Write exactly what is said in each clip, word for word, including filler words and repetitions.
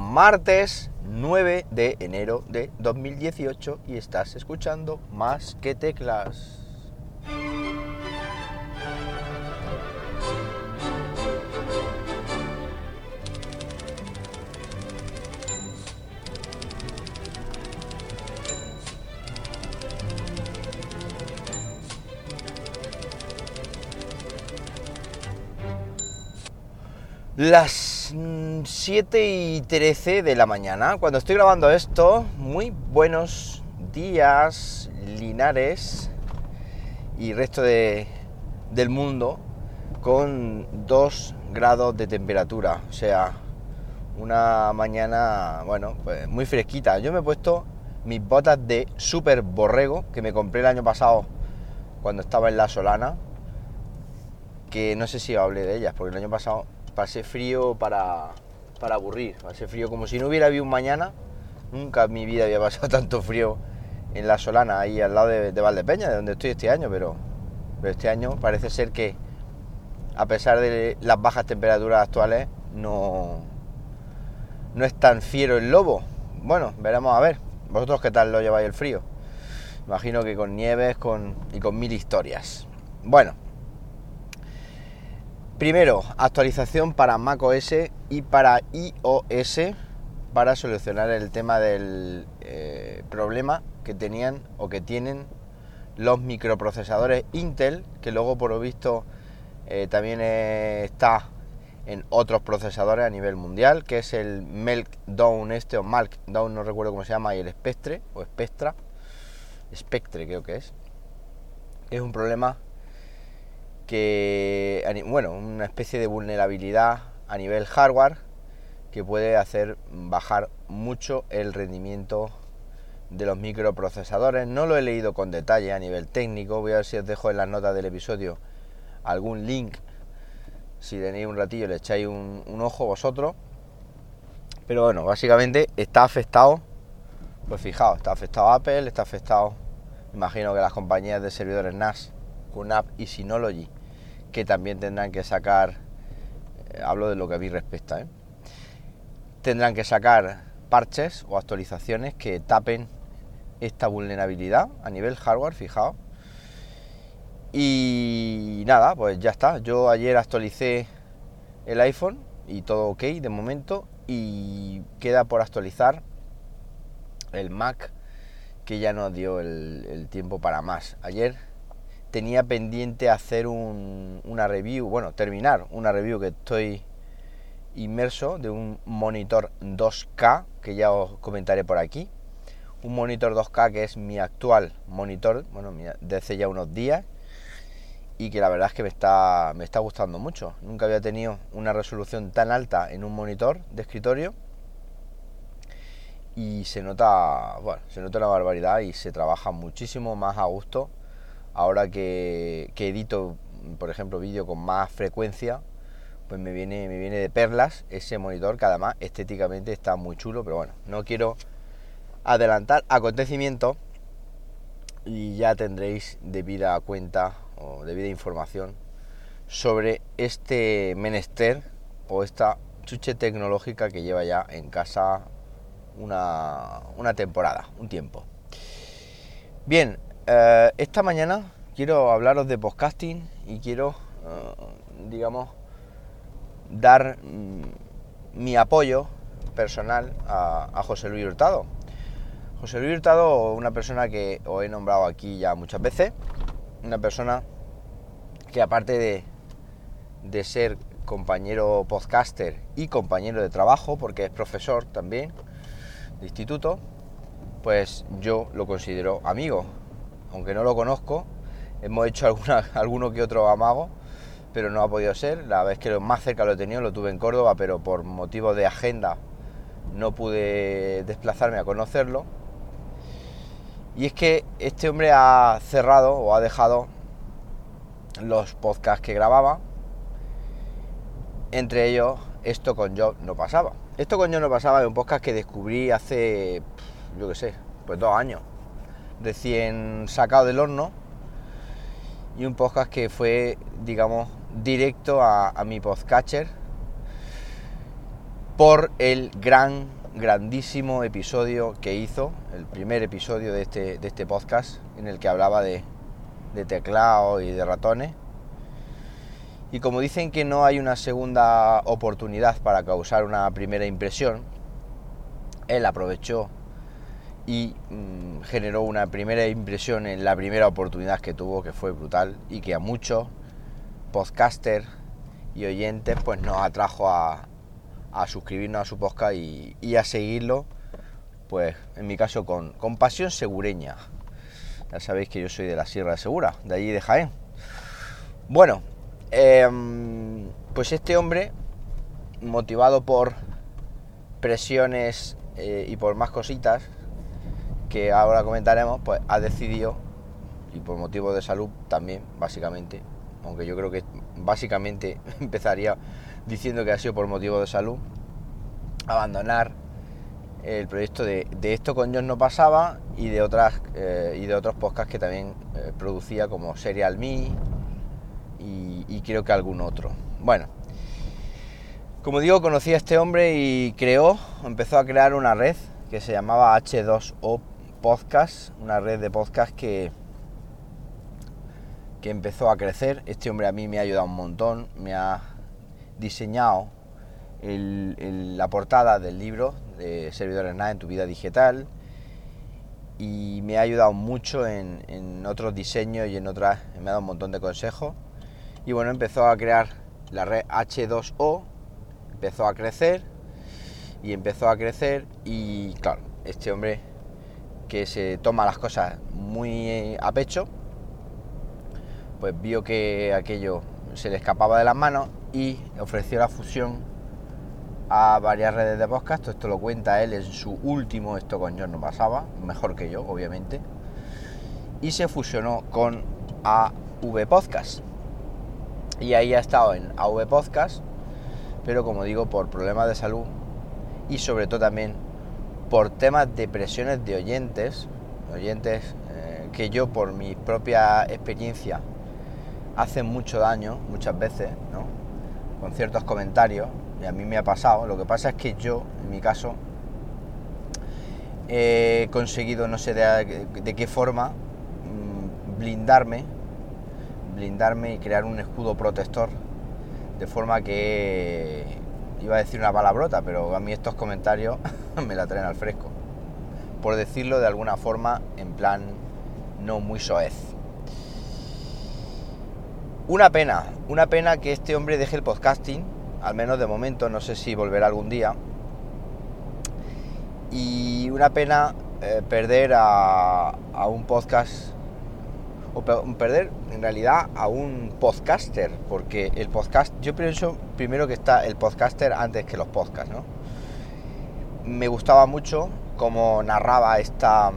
martes nueve de enero de dos mil dieciocho y estás escuchando Más que Teclas. Las siete y trece de la mañana, cuando estoy grabando esto. Muy buenos días, Linares y resto de, del mundo, con dos grados de temperatura, o sea, una mañana, bueno, pues muy fresquita. Yo me he puesto mis botas de Super Borrego, que me compré el año pasado cuando estaba en La Solana, que no sé si hablé de ellas, porque el año pasado pasé frío para, para aburrir, pasé frío como si no hubiera habido un mañana. Nunca en mi vida había pasado tanto frío en La Solana, ahí al lado de, de Valdepeña, de donde estoy este año, pero, pero este año parece ser que, a pesar de las bajas temperaturas actuales, no, no es tan fiero el lobo. Bueno, veremos a ver. ¿Vosotros qué tal lo lleváis el frío? Imagino que con nieves con, y con mil historias. Bueno, primero, actualización para macOS y para iOS para solucionar el tema del eh, problema que tenían o que tienen los microprocesadores Intel, que luego por lo visto eh, también eh, está en otros procesadores a nivel mundial, que es el Meltdown este, o Meltdown, no recuerdo cómo se llama, y el Spectre, o Spectra, Spectre creo que es. Es un problema que, bueno, una especie de vulnerabilidad a nivel hardware que puede hacer bajar mucho el rendimiento de los microprocesadores. No lo he leído con detalle a nivel técnico, voy a ver si os dejo en las notas del episodio algún link, si tenéis un ratillo le echáis un, un ojo vosotros. Pero bueno, básicamente está afectado, pues fijaos, está afectado Apple, está afectado, imagino que las compañías de servidores N A S, QNAP y Synology, que también tendrán que sacar, eh, hablo de lo que a mí respecta, ¿eh? tendrán que sacar parches o actualizaciones que tapen esta vulnerabilidad a nivel hardware, fijaos. Y nada, pues ya está. Yo ayer actualicé el iPhone y todo ok de momento, y queda por actualizar el Mac, que ya nos dio el, el tiempo para más. Ayer tenía pendiente hacer un, una review, bueno, terminar una review que estoy inmerso de un monitor dos K, que ya os comentaré por aquí. Un monitor dos K que es mi actual monitor, bueno, de hace ya unos días, y que la verdad es que me está, me está gustando mucho. Nunca había tenido una resolución tan alta en un monitor de escritorio, y se nota, bueno, se nota una barbaridad y se trabaja muchísimo más a gusto. Ahora que, que edito, por ejemplo, vídeo con más frecuencia, pues me viene, me viene de perlas ese monitor, que además estéticamente está muy chulo. Pero bueno, no quiero adelantar acontecimientos, y ya tendréis debida cuenta o debida información sobre este menester o esta chuche tecnológica que lleva ya en casa una, una temporada, un tiempo. Bien, eh, esta mañana quiero hablaros de podcasting y quiero, eh, digamos, dar mm, mi apoyo personal a, a José Luis Hurtado. José Luis Hurtado, una persona que os he nombrado aquí ya muchas veces, una persona que, aparte de, de ser compañero podcaster y compañero de trabajo, porque es profesor también de instituto, pues yo lo considero amigo. Aunque no lo conozco, hemos hecho alguna, alguno que otro amago, pero no ha podido ser. La vez que lo más cerca lo he tenido lo tuve en Córdoba, pero por motivos de agenda no pude desplazarme a conocerlo. Y es que este hombre ha cerrado o ha dejado los podcasts que grababa, entre ellos Esto con Job no pasaba. Esto con Job no pasaba es un podcast que descubrí hace, yo qué sé, pues dos años, recién sacado del horno, y un podcast que fue, digamos, directo a, a mi podcatcher por el gran grandísimo episodio que hizo, el primer episodio de este, de este podcast, en el que hablaba de, de teclado y de ratones. Y como dicen que no hay una segunda oportunidad para causar una primera impresión, él aprovechó y mmm, generó una primera impresión en la primera oportunidad que tuvo, que fue brutal, y que a muchos podcasters y oyentes pues nos atrajo a, a suscribirnos a su podcast y, y a seguirlo, pues en mi caso con, con pasión segureña. Ya sabéis que yo soy de la Sierra de Segura, de allí de Jaén. Bueno, eh, pues este hombre, motivado por presiones eh, y por más cositas que ahora comentaremos, pues ha decidido, y por motivos de salud también, básicamente, aunque yo creo que básicamente empezaría diciendo que ha sido por motivos de salud, abandonar el proyecto de, de Esto con John no pasaba y de otras eh, y de otros podcasts que también eh, producía, como Serial Me y, y creo que algún otro. Bueno, como digo, conocí a este hombre y creó, empezó a crear una red que se llamaba hache dos o Podcast, una red de podcast que que empezó a crecer. Este hombre a mí me ha ayudado un montón, me ha diseñado el, el, la portada del libro de Servidores N A S en tu vida digital, y me ha ayudado mucho en, en otros diseños y en otras, me ha dado un montón de consejos. Y bueno, empezó a crear la red hache dos o, empezó a crecer y empezó a crecer y claro, este hombre que se toma las cosas muy a pecho, pues vio que aquello se le escapaba de las manos y ofreció la fusión a varias redes de podcast. Todo esto lo cuenta él en su último Esto con John no pasaba, mejor que yo, obviamente, y se fusionó con A V Podcast. Y ahí ha estado en A V Podcast, pero como digo, por problemas de salud y sobre todo también por temas de presiones de oyentes, oyentes eh, que yo por mi propia experiencia hacen mucho daño muchas veces, ¿no? Con ciertos comentarios, y a mí me ha pasado. Lo que pasa es que yo, en mi caso, he conseguido, no sé de, de qué forma, blindarme, blindarme y crear un escudo protector, de forma que, iba a decir una palabrota, pero a mí estos comentarios me la traen al fresco, por decirlo de alguna forma, en plan no muy soez. Una pena, una pena que este hombre deje el podcasting, al menos de momento, no sé si volverá algún día. Y una pena eh, perder a, a un podcast, o perder en realidad a un podcaster, porque el podcast, yo pienso primero que está el podcaster antes que los podcasts, ¿no? Me gustaba mucho cómo narraba esta...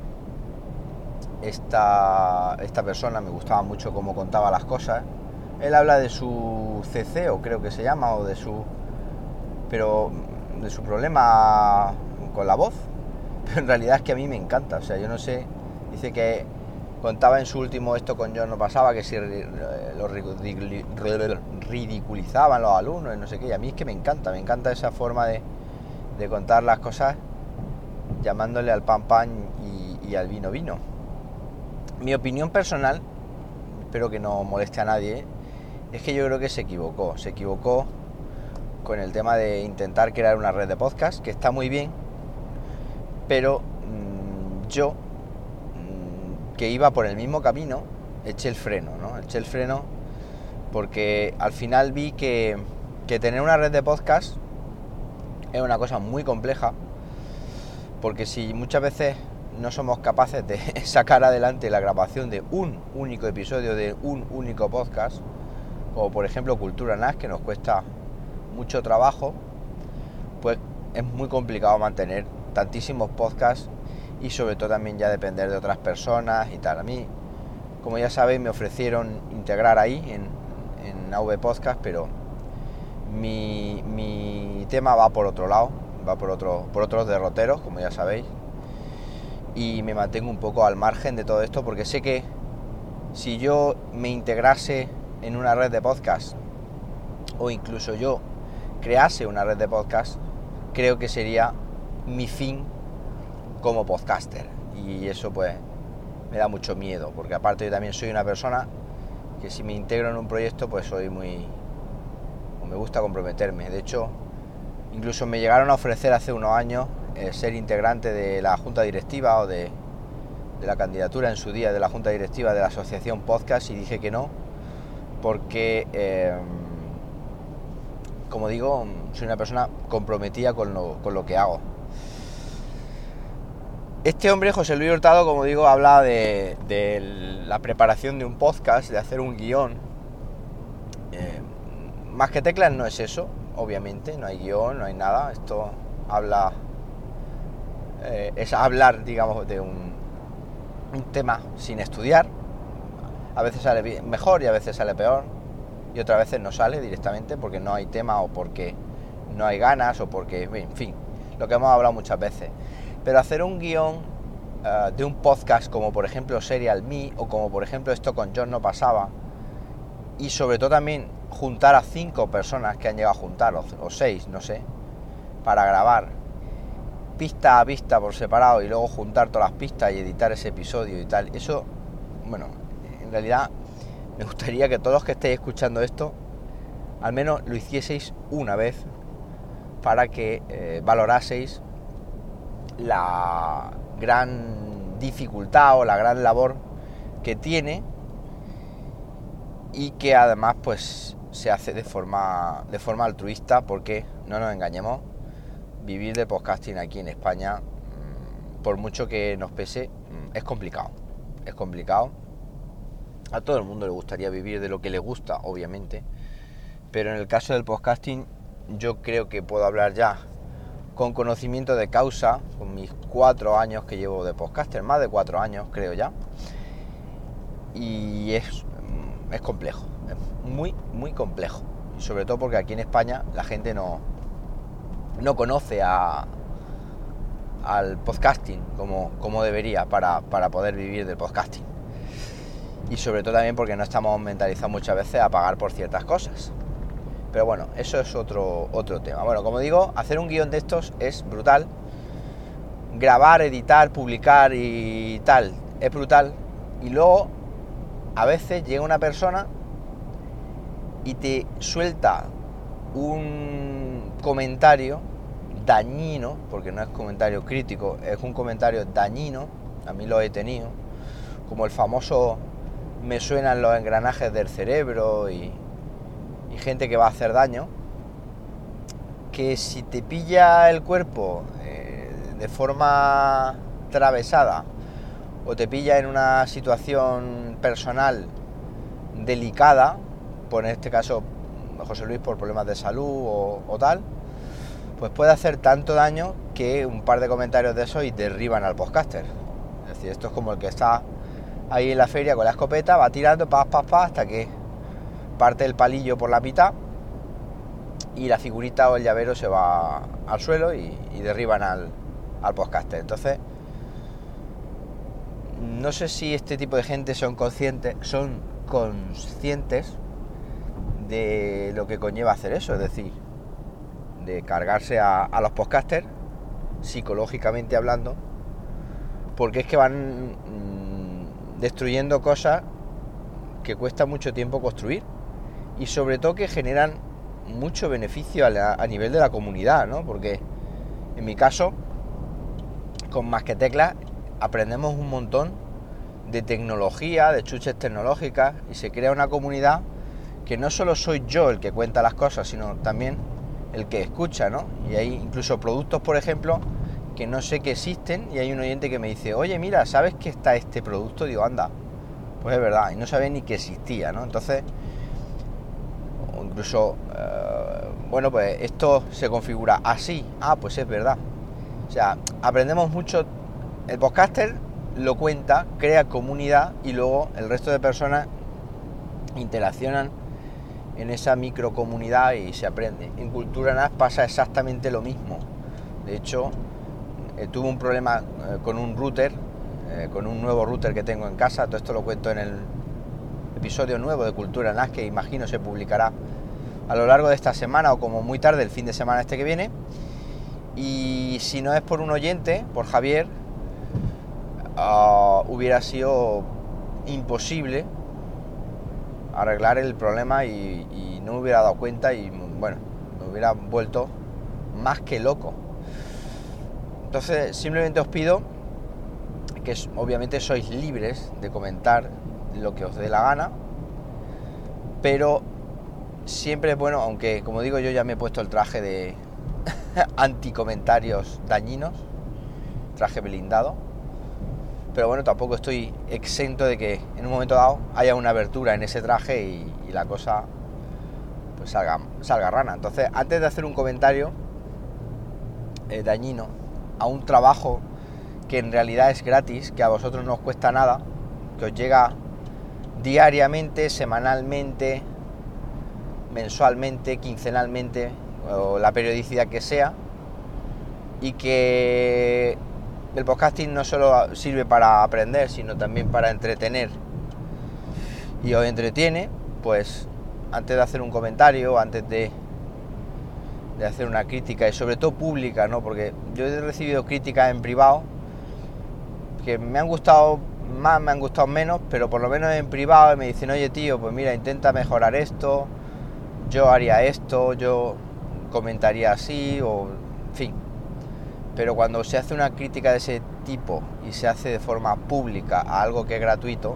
Esta, esta persona, me gustaba mucho cómo contaba las cosas. Él habla de su C C, o creo que se llama, o de su pero de su problema con la voz, pero en realidad es que a mí me encanta. O sea, yo no sé, dice que contaba en su último Esto con John no pasaba que si lo ridiculizaban los alumnos y no sé qué, y a mí es que me encanta, me encanta esa forma de, de contar las cosas, llamándole al pan pan y, y al vino vino. Mi opinión personal, espero que no moleste a nadie, es que yo creo que se equivocó. Se equivocó con el tema de intentar crear una red de podcast, que está muy bien, pero mmm, yo, mmm, que iba por el mismo camino, eché el freno, ¿no? Eché el freno porque al final vi que, que tener una red de podcast es una cosa muy compleja, porque si muchas veces no somos capaces de sacar adelante la grabación de un único episodio de un único podcast, como por ejemplo Cultura N A S, que nos cuesta mucho trabajo, pues es muy complicado mantener tantísimos podcasts y sobre todo también ya depender de otras personas y tal. A mí, como ya sabéis, me ofrecieron integrar ahí en, en A V Podcast, pero mi, mi tema va por otro lado, va por, otro, por otros derroteros, como ya sabéis. Y me mantengo un poco al margen de todo esto, porque sé que si yo me integrase en una red de podcast, o incluso yo crease una red de podcast, creo que sería mi fin como podcaster. Y eso pues me da mucho miedo, porque aparte yo también soy una persona que si me integro en un proyecto pues soy muy... me gusta comprometerme. De hecho, incluso me llegaron a ofrecer hace unos años eh, ser integrante de la junta directiva o de, de la candidatura en su día de la junta directiva de la asociación Podcast, y dije que no, porque eh, como digo, soy una persona comprometida con lo, con lo que hago. Este hombre, José Luis Hurtado, como digo, habla de, de la preparación de un podcast, de hacer un guión. Eh, más que teclas no es eso, obviamente, no hay guión, no hay nada. Esto habla, eh, es hablar, digamos, de un, un tema sin estudiar. A veces sale bien, mejor y a veces sale peor, y otras veces no sale directamente porque no hay tema o porque no hay ganas o porque, en fin, lo que hemos hablado muchas veces. Pero hacer un guión uh, de un podcast como por ejemplo Serial Me o como por ejemplo Esto con John no pasaba, y sobre todo también juntar a cinco personas que han llegado a juntar, o, o seis, no sé, para grabar pista a pista por separado y luego juntar todas las pistas y editar ese episodio y tal, eso, bueno, en realidad me gustaría que todos los que estéis escuchando esto al menos lo hicieseis una vez para que eh, valoraseis la gran dificultad o la gran labor que tiene, y que además pues se hace de forma de forma altruista, porque no nos engañemos, vivir de podcasting aquí en España, por mucho que nos pese, es complicado, es complicado. A todo el mundo le gustaría vivir de lo que le gusta, obviamente, pero en el caso del podcasting yo creo que puedo hablar ya con conocimiento de causa, con mis cuatro años que llevo de podcaster, más de cuatro años creo ya, y es, es complejo, es muy, muy complejo, y sobre todo porque aquí en España la gente no, no conoce a, al podcasting como, como debería para, para poder vivir del podcasting, y sobre todo también porque no estamos mentalizados muchas veces a pagar por ciertas cosas. Pero bueno, eso es otro, otro tema. Bueno, como digo, hacer un guión de estos es brutal. Grabar, editar, publicar y tal, es brutal. Y luego, a veces llega una persona y te suelta un comentario dañino, porque no es comentario crítico, es un comentario dañino, a mí lo he tenido, como el famoso me suenan los engranajes del cerebro y... y gente que va a hacer daño, que si te pilla el cuerpo eh, de forma atravesada o te pilla en una situación personal delicada, por en este caso José Luis por problemas de salud o, o tal, pues puede hacer tanto daño que un par de comentarios de esos y derriban al podcaster. Es decir, esto es como el que está ahí en la feria con la escopeta, va tirando pa, pa, pa, hasta que parte el palillo por la mitad y la figurita o el llavero se va al suelo y, y derriban al, al podcaster. Entonces, no sé si este tipo de gente son conscientes, son conscientes de lo que conlleva hacer eso, es decir, de cargarse a, a los podcasters, psicológicamente hablando, porque es que van mmm, destruyendo cosas que cuesta mucho tiempo construir, y sobre todo que generan mucho beneficio a, la, a nivel de la comunidad, ¿no? Porque en mi caso, con Más que Teclas, aprendemos un montón de tecnología, de chuches tecnológicas, y se crea una comunidad que no solo soy yo el que cuenta las cosas, sino también el que escucha, ¿no? Y hay incluso productos, por ejemplo, que no sé que existen, y hay un oyente que me dice, oye, mira, ¿sabes que está este producto? Digo, anda, pues es verdad, y no sabía ni que existía, ¿no? Entonces, o incluso, eh, bueno, pues esto se configura así, ah, pues es verdad. O sea, aprendemos mucho, el podcaster lo cuenta, crea comunidad, y luego el resto de personas interaccionan en esa microcomunidad y se aprende. En Cultura N A S pasa exactamente lo mismo. De hecho, eh, tuve un problema eh, con un router, eh, con un nuevo router que tengo en casa. Todo esto lo cuento en el episodio nuevo de Cultura N A S, que imagino se publicará a lo largo de esta semana o como muy tarde el fin de semana este que viene. Y si no es por un oyente, por Javier, uh, hubiera sido imposible arreglar el problema y, y no me hubiera dado cuenta y bueno, me hubiera vuelto más que loco. Entonces simplemente os pido que obviamente sois libres de comentar lo que os dé la gana, pero siempre es bueno, aunque como digo yo ya me he puesto el traje de anticomentarios dañinos, traje blindado, pero bueno, tampoco estoy exento de que en un momento dado haya una abertura en ese traje y, y la cosa pues salga, salga rana. Entonces, antes de hacer un comentario eh, dañino a un trabajo que en realidad es gratis, que a vosotros no os cuesta nada, que os llega diariamente, semanalmente, mensualmente, quincenalmente, o la periodicidad que sea, y que el podcasting no solo sirve para aprender, sino también para entretener y os entretiene, pues antes de hacer un comentario, antes de, de hacer una crítica, y sobre todo pública, ¿no? Porque yo he recibido críticas en privado que me han gustado más, me han gustado menos, pero por lo menos en privado me dicen, oye tío, pues mira, intenta mejorar esto, yo haría esto, yo comentaría así, o en fin. Pero cuando se hace una crítica de ese tipo y se hace de forma pública a algo que es gratuito,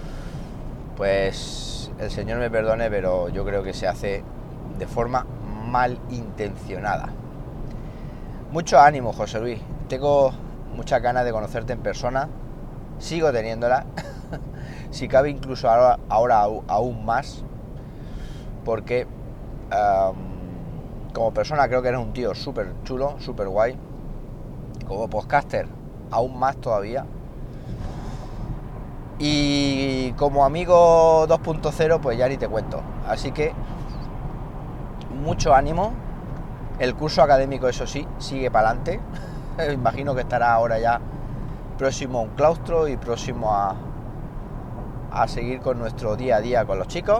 pues el Señor me perdone, pero yo creo que se hace de forma malintencionada. Mucho ánimo, José Luis. Tengo muchas ganas de conocerte en persona. Sigo teniéndola. Si cabe incluso ahora, ahora aún más. Porque um, como persona creo que eres un tío súper chulo, súper guay. Como podcaster, aún más todavía. Y como amigo dos punto cero, pues ya ni te cuento. Así que mucho ánimo. El curso académico, eso sí, sigue para adelante. Imagino que estará ahora ya próximo a un claustro y próximo a, a seguir con nuestro día a día con los chicos.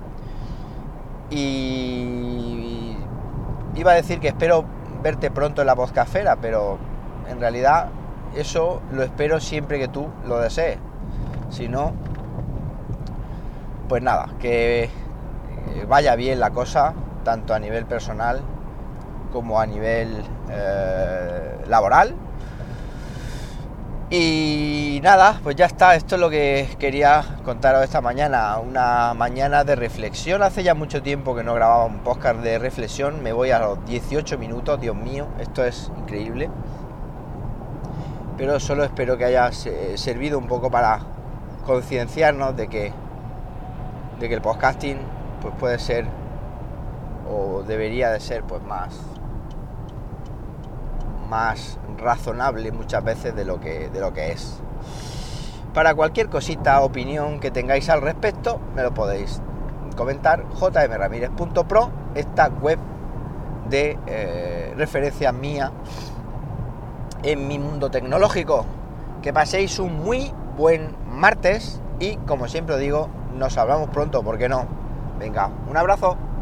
Y iba a decir que espero verte pronto en la podcastfera, pero en realidad eso lo espero siempre que tú lo desees. Si no, pues nada, que vaya bien la cosa, tanto a nivel personal como a nivel eh, laboral. Y nada, pues ya está, esto es lo que quería contaros esta mañana, una mañana de reflexión. Hace ya mucho tiempo que no grababa un podcast de reflexión, me voy a los dieciocho minutos, Dios mío, esto es increíble. Pero solo espero que haya servido un poco para concienciarnos de que, de que el podcasting pues puede ser o debería de ser pues más, más razonable muchas veces de lo que, de lo que es. Para cualquier cosita, opinión que tengáis al respecto, me lo podéis comentar. j m ramírez punto pro, esta web de eh, referencia mía en mi mundo tecnológico. Que paséis un muy buen martes y, como siempre digo, nos hablamos pronto, ¿por qué no? Venga, un abrazo.